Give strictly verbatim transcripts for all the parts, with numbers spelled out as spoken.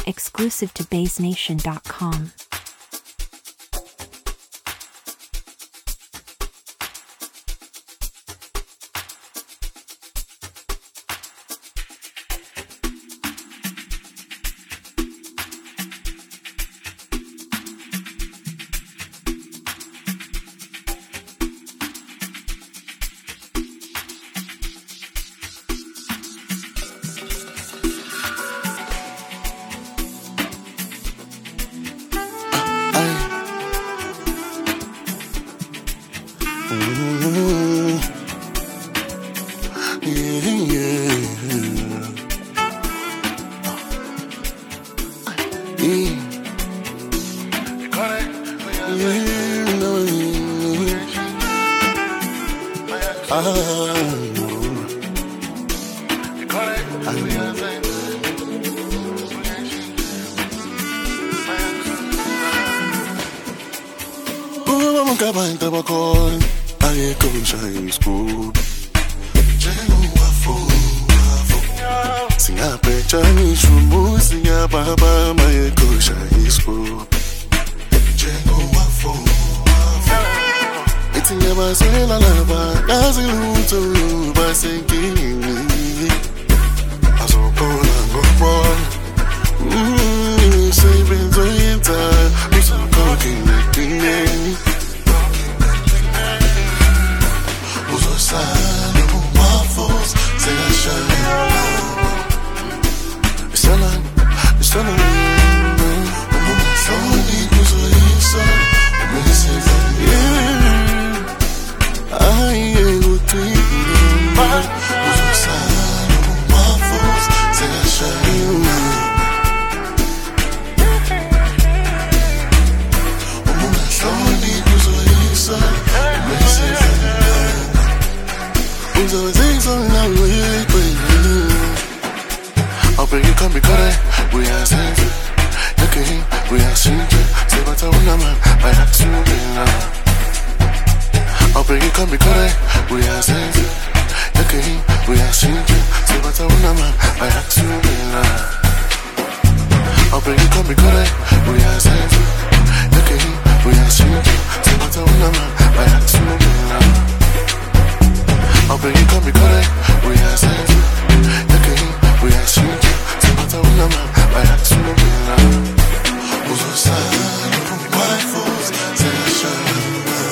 Exclusive to Bass Nation dot com. Mm-hmm. Yeah, yeah. Yeah. Yeah, no, ah, I'm going to go call. I go shine school. Singa pechani shumu singa baba my go shine school. It's never say la la ba, doesn't look to ba sinking. I saw call and go ball. Mmm, saving the entire, we saw talking like the I'll bring you come because we are saying okay, we are singing. Say what I wanna man, I have to be now. I'll bring you come because we are saying okay, we are singing. Say what I wanna man, I have to be now. I'll bring you come because we are saying okay, we are singing. Say what I wanna man, I have to be now. I'll bring you come because we are saying okay, we are singing. Say what I wanna man, I have to be now. Who's a sign of my force? Say I shall.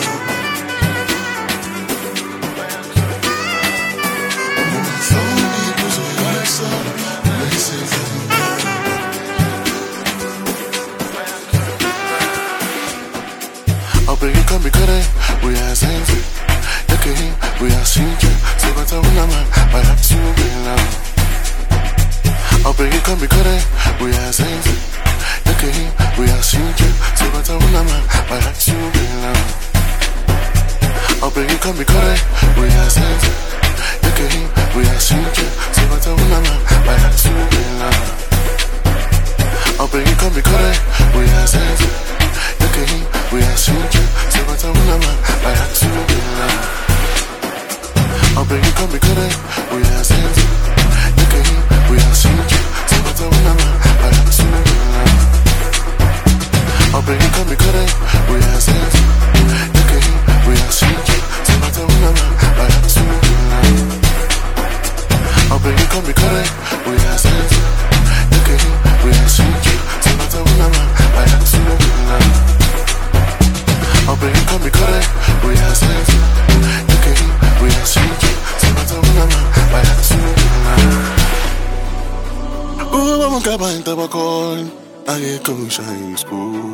I'll bring you come because we are saying okay, we are singing. Say what I wanna man, I have to be now. I'll bring you come because we are saying okay, we are singing. Say what I wanna man, I have to be now. I'll bring you come because we are saying okay, we are singing. Say what I wanna man, I have to be now. I'll bring you come because we are saying okay, we are singing. Say what I wanna man, I have to be now. I'll bring you come because we are saying okay, we are singing. Say what I wanna man, I have to be now. I'll bring you come because we are saying okay, we are singing. Say what I wanna man, I have to be now. I'll bring you come because we are saying okay, we are singing. Say what I wanna man, I have to be now. I'll bring you come because we are saying okay, we are singing. Say what I wanna man, I have to be now. Ooh, I'm going to go call. I go shine school.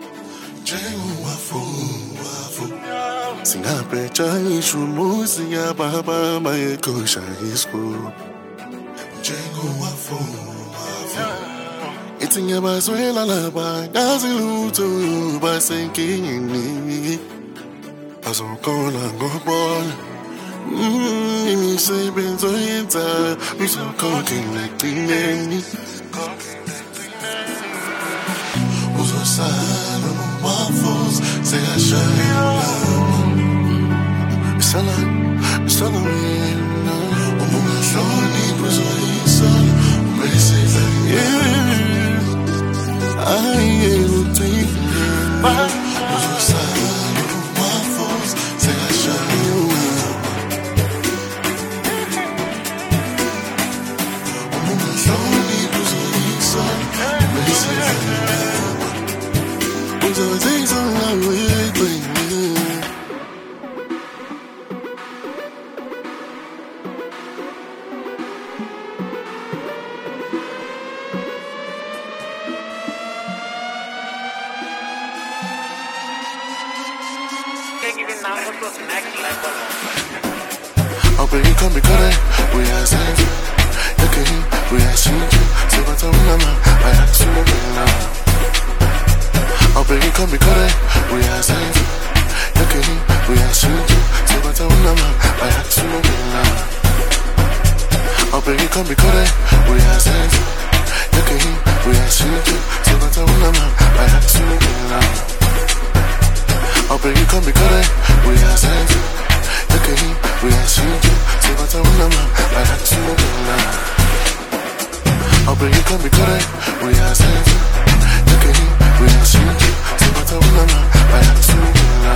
Singa pechani shumu singa baba my go shine school. It's in your bus way la la ba, doesn't look to ba sinking in me. I saw call and go ball. Mmm, me say been so inside, we so talking like the nanny. Who's a sign of my force? Say I shall. It's a lot, it's a lot. Oh, my son, he was a son. I'm ready to say that, yeah. Oh baby come bikore, we are sense. Yake we are sinju, so bata unama, I have to know now. Oh baby come bikore, we are sense. Yake we are sinju, so bata unama, I have to know now. Oh baby come bikore, we are sense. Yake we are sinju, so bata unama, I have to know now. Oh baby come bikore, we are sense. Yake we are sinju, so bata unama, I have to know now. Oh baby come bikore, we are sense. Yake we are sinju, so bata unama, I have to know now.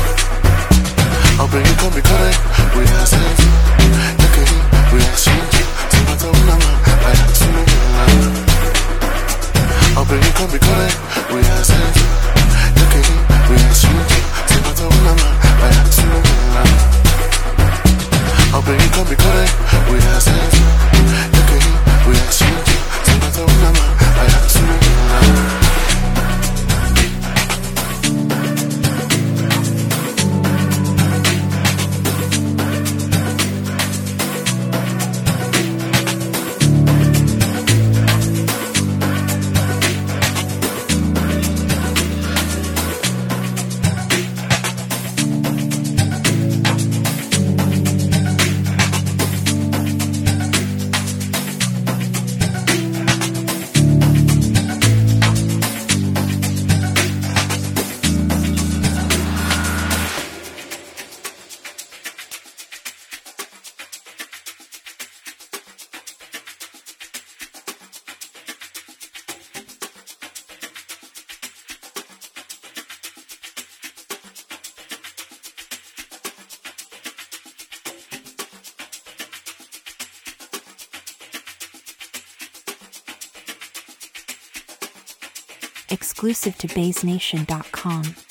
Oh baby come bikore, we are sense. Yake we are sinju, so bata unama, I have to know now. Oh baby come bikore, we are sense. Yake we are sinju, so bata unama, I have to know now. Oh baby come bikore, we are sense. Yake we are sinju, so bata unama, I have to know now. Exclusive to Bass Nation dot com.